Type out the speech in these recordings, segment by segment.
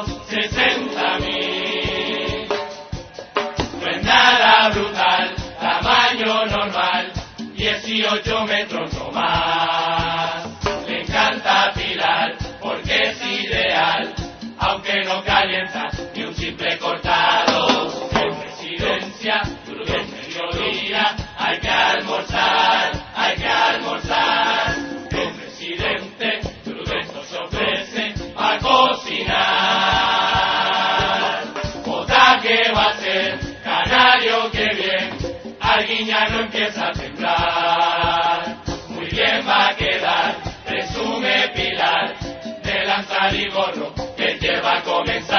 60.000. No es nada brutal, tamaño normal, 18 metros no más. Le encanta Pilar porque es ideal, aunque no calienta ni un simple cortado. En presidencia, en mediodía, hay que almorzar, hay que almorzar. El presidente Prudento se ofrece a cocinar. Potaje va a ser, canario que bien, Arguiñano empieza a temblar. Muy bien va a quedar, presume Pilar, de lanzar y gorro que lleva a comenzar.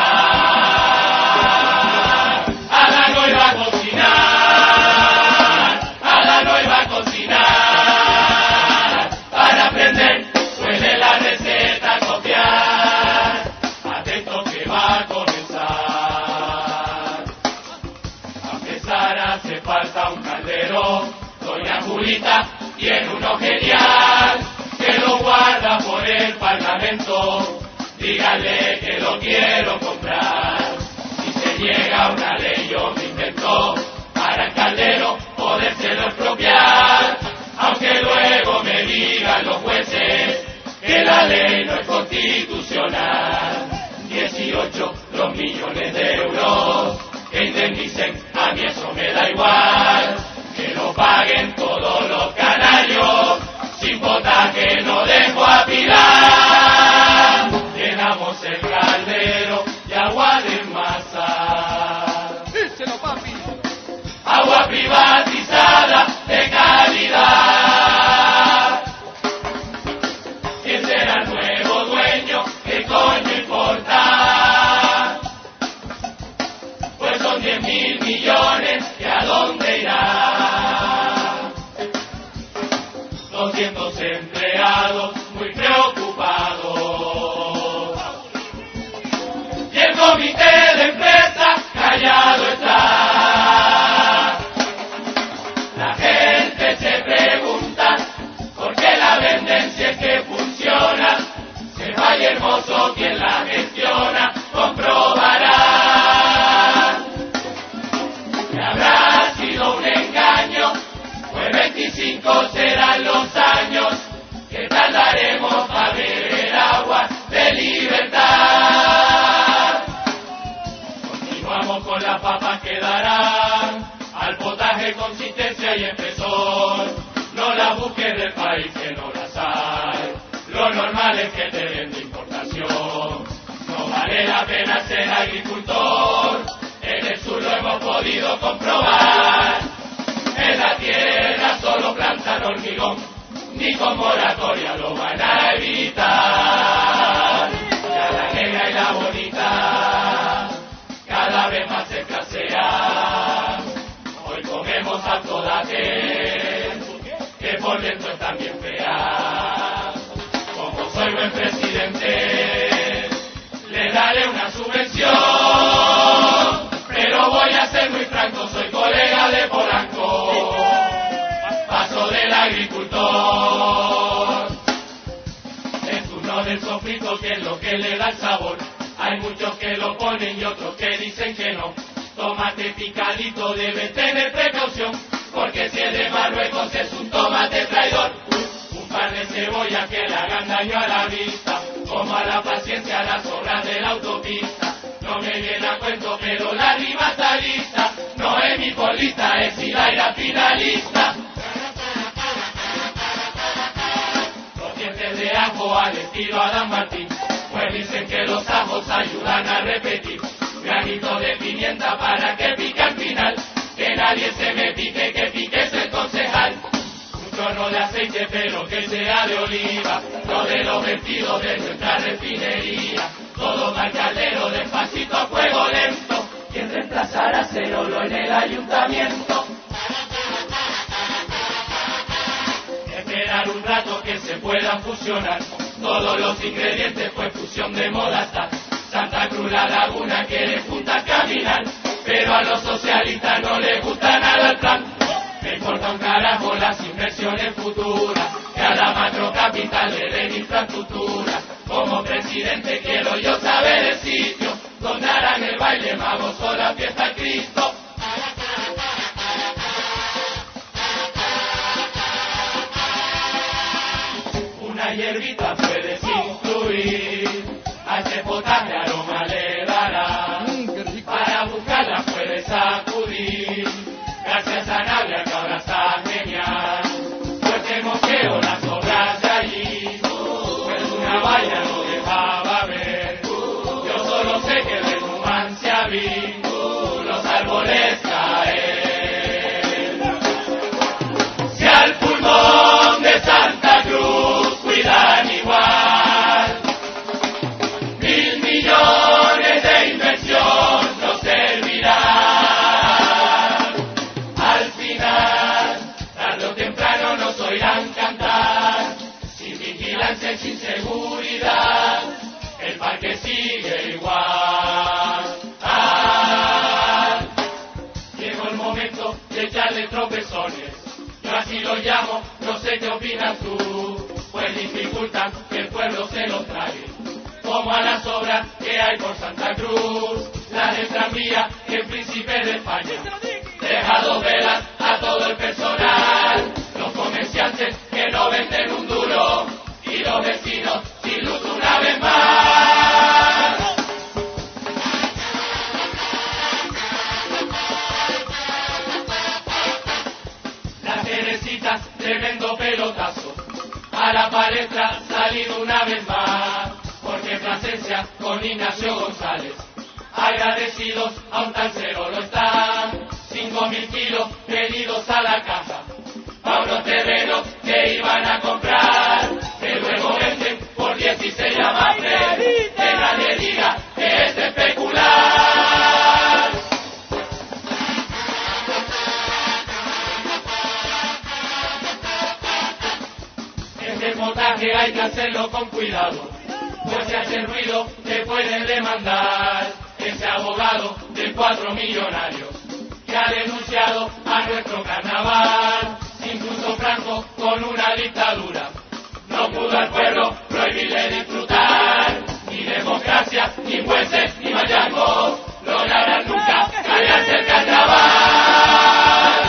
Ala no iba a cocinar, Ala no iba a cocinar. Para aprender, suele la receta copiar. Atento que va a comenzar. A empezar hace falta un caldero. Doña Julita tiene uno genial, que lo guarda por el Parlamento. Dígale que lo quiero comprar. Si se llega una ley yo me invento, para el caldero podérselo expropiar. Aunque luego me digan los jueces que la ley no es constitucional. 18 los millones de euros que indemnicen, a mí eso me da igual. Que lo paguen todos los canarios, sin potaje no dejo a Pilar. Llenamos el caldero de agua de masa. Díselo, papi. Agua privatizada de calidad. ¿Quién será el nuevo dueño? ¿Qué coño importa? Pues son 10.000 millones, ¿y a dónde irá? 200 empleados muy preocupados. Y el comité de empresa callado está. La gente se pregunta por qué la venden si es que funciona. Se vaya hermoso quien la gestiona, comprobará que habrá sido un engaño. Pues 25 serán los años que tardaremos para beber agua de libertad. Continuamos con las papas que darán al potaje consistencia y espesor. No las busques del país que no las hay. Lo normal es que te den de importación. No vale la pena ser agricultor. En el sur lo hemos podido comprobar. En la tierra solo plantan hormigón, ni con moratoria lo van a evitar. Ya la negra y la bonita cada vez más escasean. Hoy comemos alto date, que por dentro están bien feas. Como soy buen presidente, le daré una subvención, pero voy a ser muy franco, soy colega de Polanco, paso del agricultor. Es uno del sofrito que es lo que le da el sabor. Hay muchos que lo ponen y otros que dicen que no. Tomate picadito debe tener precaución, porque si es de Marruecos es un tomate traidor. Un par de cebollas que le hagan daño a la vista, como a la paciencia a las obras de la autopista. No me viene a cuento, pero la rima está lista. No es mi polita, es Hilaira finalista. Los dientes de ajo al estilo Adán Martín, pues dicen que los ajos ayudan a repetir. Granito de pimienta para que pique al final, que nadie se me pique, que pique es el concejal. Un chorro de aceite pero que sea de oliva, no de los vestidos de nuestra refinería. Todo va al caldero despacito a fuego lento, quien reemplazará a Cerolo en el ayuntamiento. Esperar un rato que se puedan fusionar todos los ingredientes, pues fusión de moda está. Santa Cruz, La Laguna quiere juntas caminar, pero a los socialistas no les gusta nada el plan. Me importa un carajo las inversiones futuras, que a la macrocapital le den infraestructura. Como presidente quiero yo saber el sitio vi los árboles caer. Si al pulmón de Santa Cruz cuidan igual, 1.000 millones de inversión no servirán. Al final, tarde o temprano nos oirán cantar, sin vigilancia y sin seguridad, el parque sigue igual. Llegó el momento de echarle tropezones, yo así lo llamo, no sé qué opinas tú, pues dificultan que el pueblo se lo trague, como a las obras que hay por Santa Cruz, la del tranvía y el Príncipe de España. Deja dos velas a todo el personal, los comerciantes que no venden un duro, y los vecinos sin luz una vez más. Las Teresitas, tremendo pelotazo, a la palestra salido una vez más, porque Plasencia con Ignacio González, agradecidos a un tancero lo están, 5.000 kilos pedidos a la caja, pa' unos terrenos que iban a comprar, que luego venden por 16 llamadas, que nadie diga que es especular. Este montaje hay que hacerlo con cuidado, pues si hace ruido te pueden demandar. Ese abogado de 4 millonarios que ha denunciado a nuestro carnaval, incluso Franco con una dictadura no pudo al pueblo prohibirle disfrutar, ni democracia, ni jueces, ni mayangos lograrán nunca callarse el carnaval.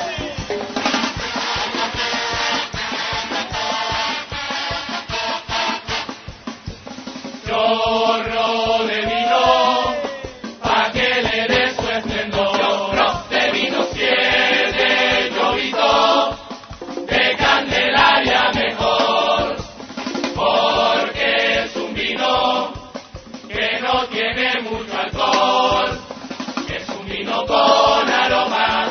Chorro de vino, pa' que le dé su esplendor. Chorro de vino, siete llovito, de Candelaria mejor, porque es un vino que no tiene mucho alcohol, es un vino con aroma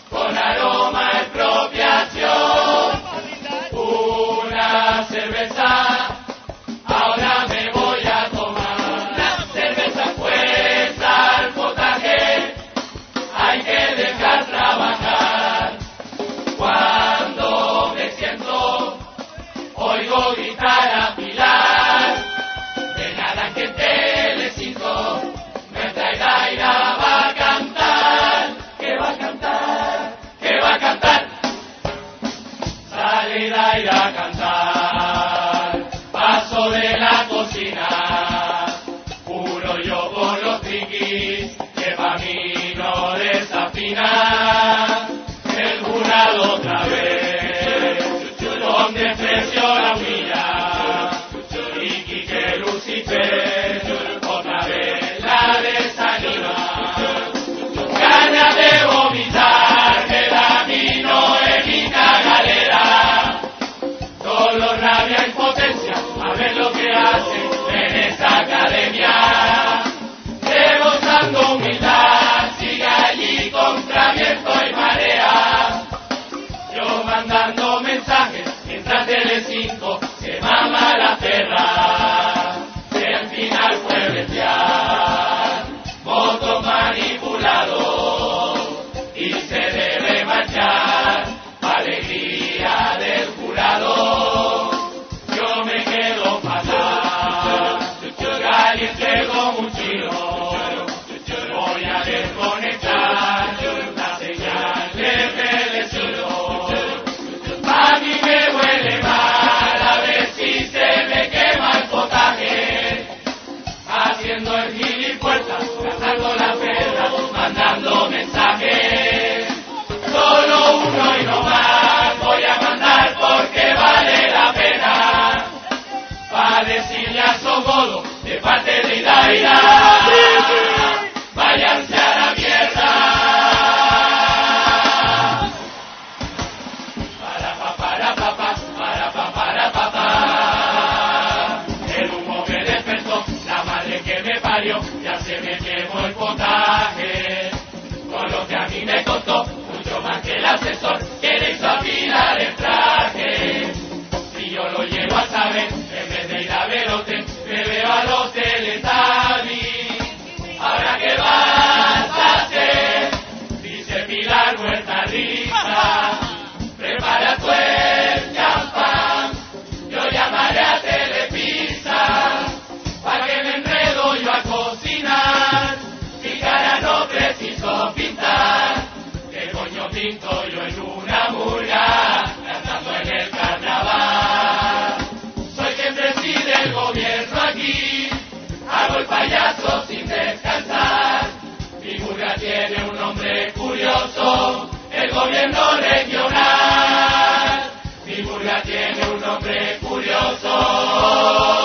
expropiación. Una cerveza, ahora me voy a tomar. La cerveza puesta al potaje, hay que dejar trabajar. Cuando me siento, oigo gritar a Pilar, de nada que Telecinco, nuestra Iraira va a cantar, que va a cantar, que va a cantar. Sale Iraira a cantar, paso de la cocina, juro yo por los triquis, que pa' mí no desafina. El jurado otra vez, con desprecio la humilla, y Quique Lucifer otra vez la desanima. Ganas de vomitar, me da vino en mi cagalera, dolor, rabia, impotencia, a ver lo que hacen en esta academia. Rebosando humildad, sigue allí contra viento y marea, yo mandando mensajes mientras Telecinco se mama la perra. El final fue bestial, voto manipulado, y se debe marchar, alegría del jurado. Yo me quedo fatal, caliente como un chino, voy a desconectar la señal de Telecinco. A mí me huele mal, a ver si se me quema el potaje, haciendo el gilipuertas, cazando la perra, mandando mensajes. Solo uno y no más voy a mandar porque vale la pena, para decirle a Sogodo de parte de Iraira, váyanse a la mierda. Para papá, el humo me despertó, la madre que me parió ya se me me quemo el potaje, con lo que a mí me costó mucho más que el asesor que le hizo afilar el traje. Si yo lo llego a saber, en vez de ir a ver hotel, me veo al hotel Estavi. Ahora que vas a hacer, dice Pilar Huerta Rita, prepara tu el champán, yo llamaré a Telepizza, pa' que me enredo yo a cocinar, mi cara no preciso pintar, que coño pinto yo en una murga, cantando en el carnaval. Soy quien preside el gobierno aquí, hago el payaso sin descansar, mi murga tiene un nombre curioso, el gobierno regional, mi murga tiene un nombre curioso.